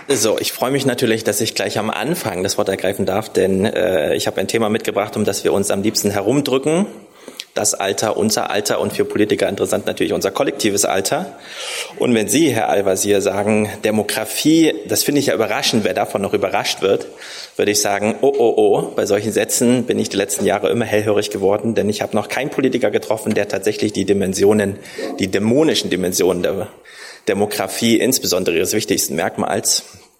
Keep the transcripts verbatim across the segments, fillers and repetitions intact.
So, ich freue mich natürlich, dass ich gleich am Anfang das Wort ergreifen darf, denn äh, ich habe ein Thema mitgebracht, um das wir uns am liebsten herumdrücken. Das Alter, unser Alter und für Politiker interessant natürlich unser kollektives Alter. Und wenn Sie, Herr Al-Wazir, sagen, Demografie, das finde ich ja überraschend, wer davon noch überrascht wird, würde ich sagen, oh, oh, oh, bei solchen Sätzen bin ich die letzten Jahre immer hellhörig geworden, denn ich habe noch keinen Politiker getroffen, der tatsächlich die Dimensionen, die dämonischen Dimensionen der Demografie, insbesondere ihres wichtigsten Merkmals,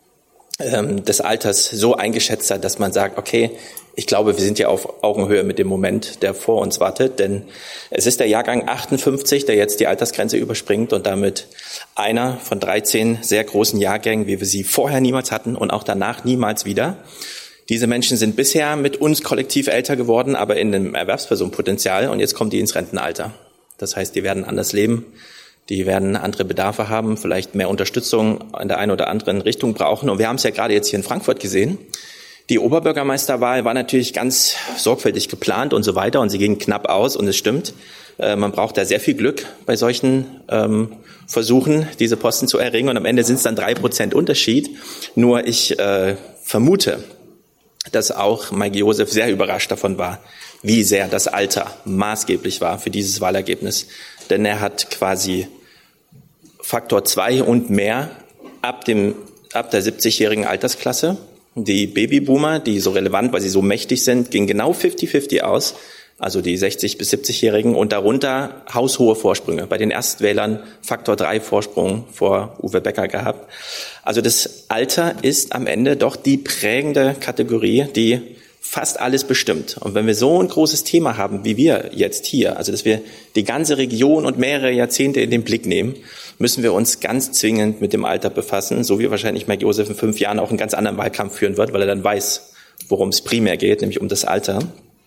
ähm, des Alters so eingeschätzt hat, dass man sagt, okay, ich glaube, wir sind ja auf Augenhöhe mit dem Moment, der vor uns wartet, denn es ist der Jahrgang achtundfünfzig, der jetzt die Altersgrenze überspringt und damit einer von dreizehn sehr großen Jahrgängen, wie wir sie vorher niemals hatten und auch danach niemals wieder. Diese Menschen sind bisher mit uns kollektiv älter geworden, aber in einem Erwerbspersonenpotenzial, und jetzt kommen die ins Rentenalter. Das heißt, die werden anders leben. Die werden andere Bedarfe haben, vielleicht mehr Unterstützung in der einen oder anderen Richtung brauchen. Und wir haben es ja gerade jetzt hier in Frankfurt gesehen. Die Oberbürgermeisterwahl war natürlich ganz sorgfältig geplant und so weiter. Und sie ging knapp aus. Und es stimmt, äh, man braucht da sehr viel Glück bei solchen ähm, Versuchen, diese Posten zu erringen. Und am Ende sind es dann drei Prozent Unterschied. Nur ich äh, vermute, dass auch Mike Joseph sehr überrascht davon war, wie sehr das Alter maßgeblich war für dieses Wahlergebnis. Denn er hat quasi Faktor zwei und mehr ab dem, ab der siebzigjährigen Altersklasse. Die Babyboomer, die so relevant, weil sie so mächtig sind, gingen genau fünfzig fünfzig aus. Also die sechzig- bis siebzigjährigen und darunter haushohe Vorsprünge. Bei den Erstwählern Faktor drei Vorsprung vor Uwe Becker gehabt. Also das Alter ist am Ende doch die prägende Kategorie, die fast alles bestimmt. Und wenn wir so ein großes Thema haben, wie wir jetzt hier, also dass wir die ganze Region und mehrere Jahrzehnte in den Blick nehmen, müssen wir uns ganz zwingend mit dem Alter befassen, so wie wahrscheinlich Mike Joseph in fünf Jahren auch einen ganz anderen Wahlkampf führen wird, weil er dann weiß, worum es primär geht, nämlich um das Alter.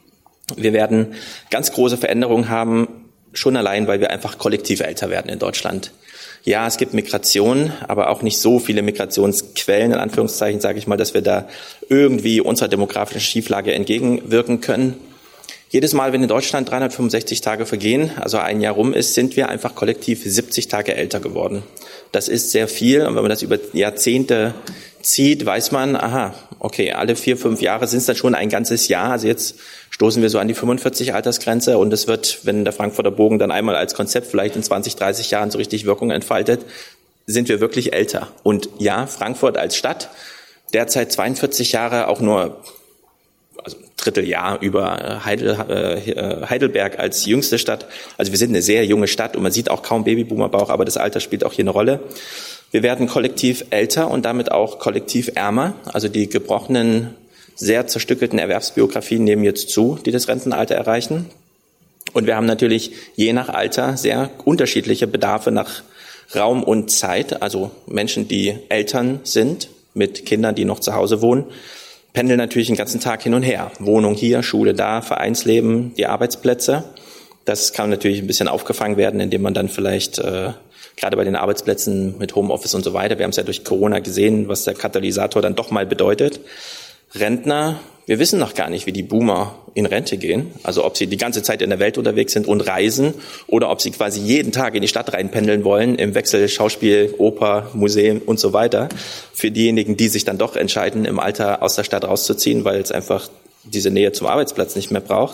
Wir werden ganz große Veränderungen haben, schon allein, weil wir einfach kollektiv älter werden in Deutschland. Ja, es gibt Migration, aber auch nicht so viele Migrationsquellen, in Anführungszeichen, sage ich mal, dass wir da irgendwie unserer demografischen Schieflage entgegenwirken können. Jedes Mal, wenn in Deutschland dreihundertfünfundsechzig Tage vergehen, also ein Jahr rum ist, sind wir einfach kollektiv siebzig Tage älter geworden. Das ist sehr viel. Und wenn man das über Jahrzehnte zieht, weiß man, aha, okay, alle vier, fünf Jahre sind es dann schon ein ganzes Jahr. Also jetzt stoßen wir so an die fünfundvierzig Altersgrenze und es wird, wenn der Frankfurter Bogen dann einmal als Konzept vielleicht in zwanzig, dreißig Jahren so richtig Wirkung entfaltet, sind wir wirklich älter. Und ja, Frankfurt als Stadt, derzeit zweiundvierzig Jahre, auch nur also ein Dritteljahr über Heidel, äh, Heidelberg als jüngste Stadt. Also wir sind eine sehr junge Stadt und man sieht auch kaum Babyboomerbauch, aber das Alter spielt auch hier eine Rolle. Wir werden kollektiv älter und damit auch kollektiv ärmer. Also die gebrochenen, sehr zerstückelten Erwerbsbiografien nehmen jetzt zu, die das Rentenalter erreichen. Und wir haben natürlich je nach Alter sehr unterschiedliche Bedarfe nach Raum und Zeit. Also Menschen, die Eltern sind, mit Kindern, die noch zu Hause wohnen, pendeln natürlich den ganzen Tag hin und her. Wohnung hier, Schule da, Vereinsleben, die Arbeitsplätze. Das kann natürlich ein bisschen aufgefangen werden, indem man dann vielleicht äh, gerade bei den Arbeitsplätzen mit Homeoffice und so weiter, wir haben es ja durch Corona gesehen, was der Katalysator dann doch mal bedeutet. Rentner, wir wissen noch gar nicht, wie die Boomer in Rente gehen. Also ob sie die ganze Zeit in der Welt unterwegs sind und reisen oder ob sie quasi jeden Tag in die Stadt reinpendeln wollen, im Wechsel Schauspiel, Oper, Museum und so weiter. Für diejenigen, die sich dann doch entscheiden, im Alter aus der Stadt rauszuziehen, weil es einfach diese Nähe zum Arbeitsplatz nicht mehr braucht.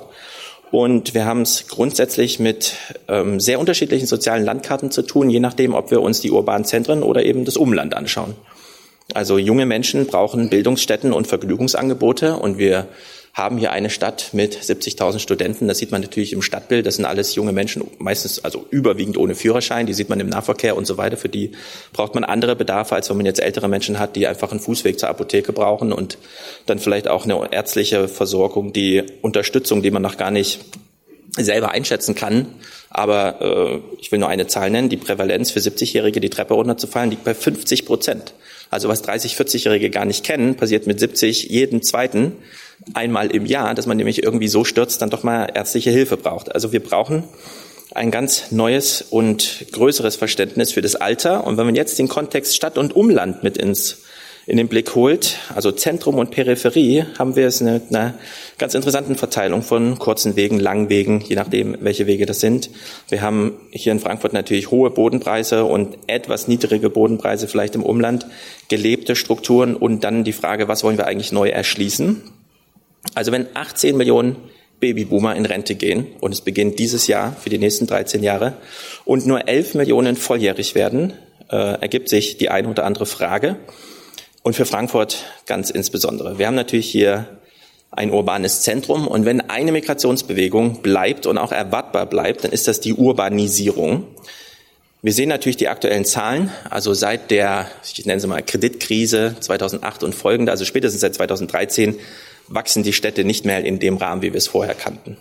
Und wir haben es grundsätzlich mit ähm, sehr unterschiedlichen sozialen Landkarten zu tun, je nachdem, ob wir uns die urbanen Zentren oder eben das Umland anschauen. Also junge Menschen brauchen Bildungsstätten und Vergnügungsangebote und wir haben hier eine Stadt mit siebzigtausend Studenten. Das sieht man natürlich im Stadtbild. Das sind alles junge Menschen, meistens also überwiegend ohne Führerschein. Die sieht man im Nahverkehr und so weiter. Für die braucht man andere Bedarfe, als wenn man jetzt ältere Menschen hat, die einfach einen Fußweg zur Apotheke brauchen und dann vielleicht auch eine ärztliche Versorgung, die Unterstützung, die man noch gar nicht selber einschätzen kann. Aber äh, ich will nur eine Zahl nennen. Die Prävalenz für siebzigjährige, die Treppe runterzufallen, liegt bei fünfzig Prozent. Also was dreißig-, vierzigjährige gar nicht kennen, passiert mit siebzig jeden zweiten einmal im Jahr, dass man nämlich irgendwie so stürzt, dann doch mal ärztliche Hilfe braucht. Also wir brauchen ein ganz neues und größeres Verständnis für das Alter. Und wenn man jetzt den Kontext Stadt und Umland mit ins in den Blick holt, also Zentrum und Peripherie, haben wir es in einer ganz interessanten Verteilung von kurzen Wegen, langen Wegen, je nachdem, welche Wege das sind. Wir haben hier in Frankfurt natürlich hohe Bodenpreise und etwas niedrige Bodenpreise vielleicht im Umland, gelebte Strukturen und dann die Frage, was wollen wir eigentlich neu erschließen? Also wenn achtzehn Millionen Babyboomer in Rente gehen und es beginnt dieses Jahr für die nächsten dreizehn Jahre und nur elf Millionen volljährig werden, äh, ergibt sich die eine oder andere Frage. Und für Frankfurt ganz insbesondere. Wir haben natürlich hier ein urbanes Zentrum und wenn eine Migrationsbewegung bleibt und auch erwartbar bleibt, dann ist das die Urbanisierung. Wir sehen natürlich die aktuellen Zahlen, also seit der, ich nenne sie mal Kreditkrise zweitausendacht und folgende, also spätestens seit zweitausenddreizehn, wachsen die Städte nicht mehr in dem Rahmen, wie wir es vorher kannten.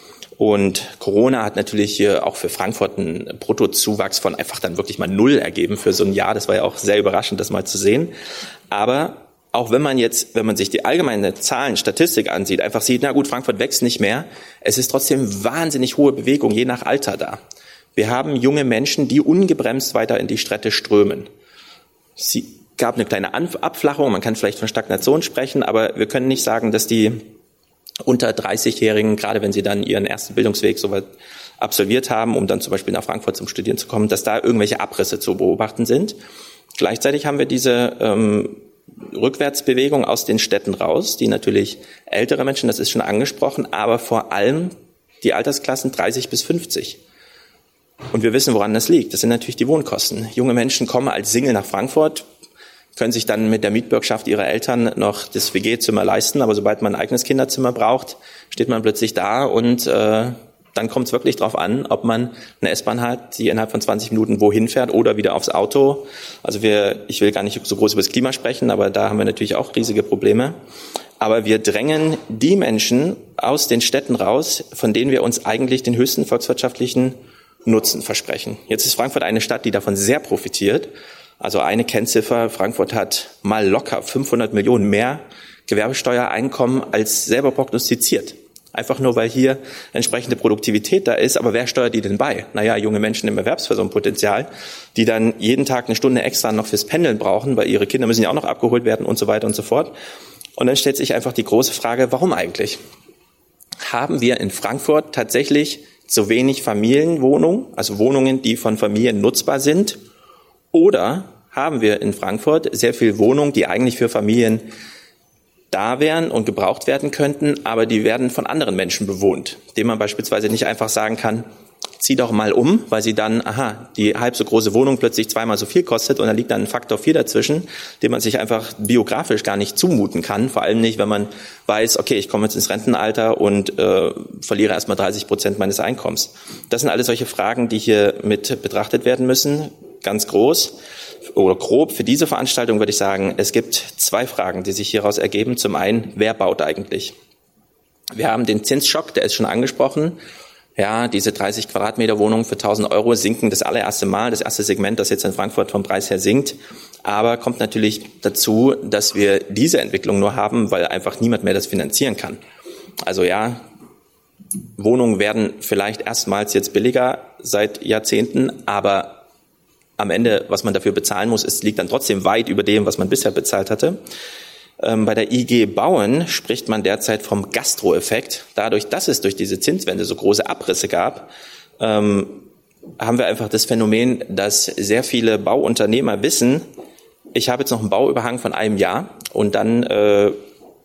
Und Corona hat natürlich hier auch für Frankfurt einen Bruttozuwachs von einfach dann wirklich mal null ergeben für so ein Jahr. Das war ja auch sehr überraschend, das mal zu sehen. Aber auch wenn man jetzt, wenn man sich die allgemeine Zahlen, Statistik ansieht, einfach sieht, na gut, Frankfurt wächst nicht mehr, es ist trotzdem wahnsinnig hohe Bewegung, je nach Alter da. Wir haben junge Menschen, die ungebremst weiter in die Städte strömen. Es gab eine kleine Abflachung, man kann vielleicht von Stagnation sprechen, aber wir können nicht sagen, dass die unter dreißigjährigen, gerade wenn sie dann ihren ersten Bildungsweg soweit absolviert haben, um dann zum Beispiel nach Frankfurt zum Studieren zu kommen, dass da irgendwelche Abrisse zu beobachten sind. Gleichzeitig haben wir diese ähm, Rückwärtsbewegung aus den Städten raus, die natürlich ältere Menschen, das ist schon angesprochen, aber vor allem die Altersklassen dreißig bis fünfzig. Und wir wissen, woran das liegt. Das sind natürlich die Wohnkosten. Junge Menschen kommen als Single nach Frankfurt, können sich dann mit der Mietbürgschaft ihrer Eltern noch das W G-Zimmer leisten, aber sobald man ein eigenes Kinderzimmer braucht, steht man plötzlich da und äh, dann kommt es wirklich drauf an, ob man eine S-Bahn hat, die innerhalb von zwanzig Minuten wohin fährt oder wieder aufs Auto. Also wir, ich will gar nicht so groß über das Klima sprechen, aber da haben wir natürlich auch riesige Probleme. Aber wir drängen die Menschen aus den Städten raus, von denen wir uns eigentlich den höchsten volkswirtschaftlichen Nutzen versprechen. Jetzt ist Frankfurt eine Stadt, die davon sehr profitiert. Also eine Kennziffer, Frankfurt hat mal locker fünfhundert Millionen mehr Gewerbesteuereinkommen als selber prognostiziert. Einfach nur, weil hier entsprechende Produktivität da ist. Aber wer steuert die denn bei? Naja, junge Menschen im Erwerbspersonenpotenzial, die dann jeden Tag eine Stunde extra noch fürs Pendeln brauchen, weil ihre Kinder müssen ja auch noch abgeholt werden und so weiter und so fort. Und dann stellt sich einfach die große Frage, warum eigentlich? Haben wir in Frankfurt tatsächlich zu wenig Familienwohnungen, also Wohnungen, die von Familien nutzbar sind? Oder haben wir in Frankfurt sehr viel Wohnungen, die eigentlich für Familien da wären und gebraucht werden könnten, aber die werden von anderen Menschen bewohnt, denen man beispielsweise nicht einfach sagen kann, zieh doch mal um, weil sie dann, aha, die halb so große Wohnung plötzlich zweimal so viel kostet und da liegt dann ein Faktor vier dazwischen, den man sich einfach biografisch gar nicht zumuten kann, vor allem nicht, wenn man weiß, okay, ich komme jetzt ins Rentenalter und äh, verliere erstmal dreißig Prozent meines Einkommens. Das sind alles solche Fragen, die hier mit betrachtet werden müssen, ganz groß oder grob. Für diese Veranstaltung würde ich sagen, es gibt zwei Fragen, die sich hieraus ergeben. Zum einen, wer baut eigentlich? Wir haben den Zinsschock, der ist schon angesprochen. Ja, diese dreißig Quadratmeter Wohnungen für tausend Euro sinken das allererste Mal, das erste Segment, das jetzt in Frankfurt vom Preis her sinkt. Aber kommt natürlich dazu, dass wir diese Entwicklung nur haben, weil einfach niemand mehr das finanzieren kann. Also ja, Wohnungen werden vielleicht erstmals jetzt billiger seit Jahrzehnten, aber am Ende, was man dafür bezahlen muss, ist, liegt dann trotzdem weit über dem, was man bisher bezahlt hatte. Ähm, bei der I G Bauen spricht man derzeit vom Gastro-Effekt. Dadurch, dass es durch diese Zinswende so große Abrisse gab, ähm, haben wir einfach das Phänomen, dass sehr viele Bauunternehmer wissen, ich habe jetzt noch einen Bauüberhang von einem Jahr und dann, äh,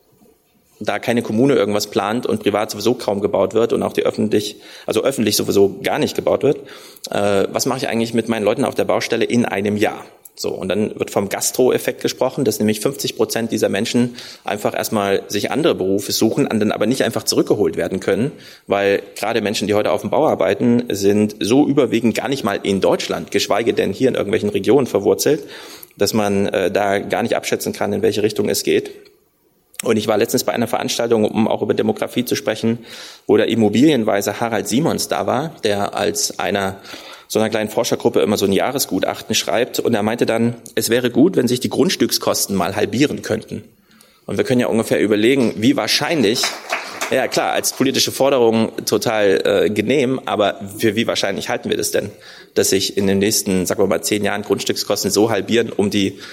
da keine Kommune irgendwas plant und privat sowieso kaum gebaut wird und auch die öffentlich, also öffentlich sowieso gar nicht gebaut wird, äh, was mache ich eigentlich mit meinen Leuten auf der Baustelle in einem Jahr? So, und dann wird vom Gastro-Effekt gesprochen, dass nämlich fünfzig Prozent dieser Menschen einfach erstmal sich andere Berufe suchen, an dann aber nicht einfach zurückgeholt werden können, weil gerade Menschen, die heute auf dem Bau arbeiten, sind so überwiegend gar nicht mal in Deutschland, geschweige denn hier in irgendwelchen Regionen verwurzelt, dass man äh, da gar nicht abschätzen kann, in welche Richtung es geht. Und ich war letztens bei einer Veranstaltung, um auch über Demografie zu sprechen, wo der Immobilienweiser Harald Simons da war, der als einer so einer kleinen Forschergruppe immer so ein Jahresgutachten schreibt. Und er meinte dann, es wäre gut, wenn sich die Grundstückskosten mal halbieren könnten. Und wir können ja ungefähr überlegen, wie wahrscheinlich, ja klar, als politische Forderung total äh, genehm, aber für wie wahrscheinlich halten wir das denn, dass sich in den nächsten, sagen wir mal, zehn Jahren Grundstückskosten so halbieren, um die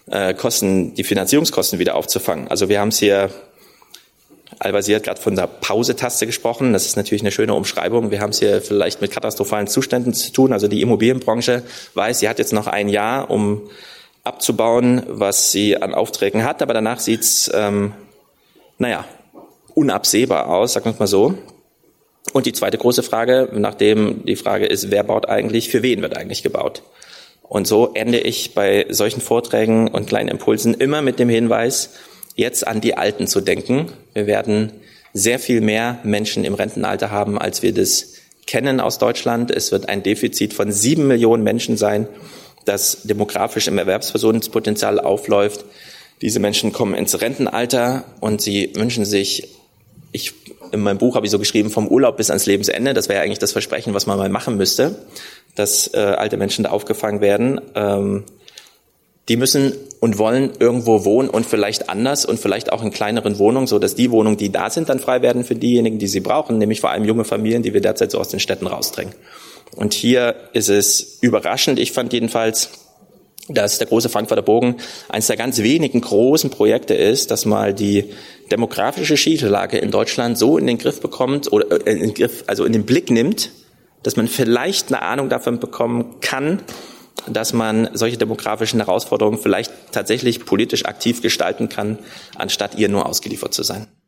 äh, Kosten, die Finanzierungskosten wieder aufzufangen. Also wir haben es hier, Al-Wazir hat gerade von der Pause-Taste gesprochen. Das ist natürlich eine schöne Umschreibung. Wir haben es hier vielleicht mit katastrophalen Zuständen zu tun. Also die Immobilienbranche weiß, sie hat jetzt noch ein Jahr, um abzubauen, was sie an Aufträgen hat. Aber danach sieht's, ähm, naja, unabsehbar aus, sagen wir es mal so. Und die zweite große Frage, nachdem die Frage ist, wer baut eigentlich, für wen wird eigentlich gebaut? Und so ende ich bei solchen Vorträgen und kleinen Impulsen immer mit dem Hinweis, jetzt an die Alten zu denken. Wir werden sehr viel mehr Menschen im Rentenalter haben, als wir das kennen aus Deutschland. Es wird ein Defizit von sieben Millionen Menschen sein, das demografisch im Erwerbspersonenpotenzial aufläuft. Diese Menschen kommen ins Rentenalter und sie wünschen sich, ich, in meinem Buch habe ich so geschrieben, vom Urlaub bis ans Lebensende. Das wäre eigentlich das Versprechen, was man mal machen müsste, dass äh, alte Menschen da aufgefangen werden. Ähm, die müssen und wollen irgendwo wohnen und vielleicht anders und vielleicht auch in kleineren Wohnungen, so dass die Wohnungen, die da sind, dann frei werden für diejenigen, die sie brauchen, nämlich vor allem junge Familien, die wir derzeit so aus den Städten rausdrängen. Und hier ist es überraschend, ich fand jedenfalls, dass der große Frankfurter Bogen eines der ganz wenigen großen Projekte ist, dass mal die demografische Schieflage in Deutschland so in den Griff bekommt oder in den Griff, also in den Blick nimmt, dass man vielleicht eine Ahnung davon bekommen kann, dass man solche demografischen Herausforderungen vielleicht tatsächlich politisch aktiv gestalten kann, anstatt ihr nur ausgeliefert zu sein.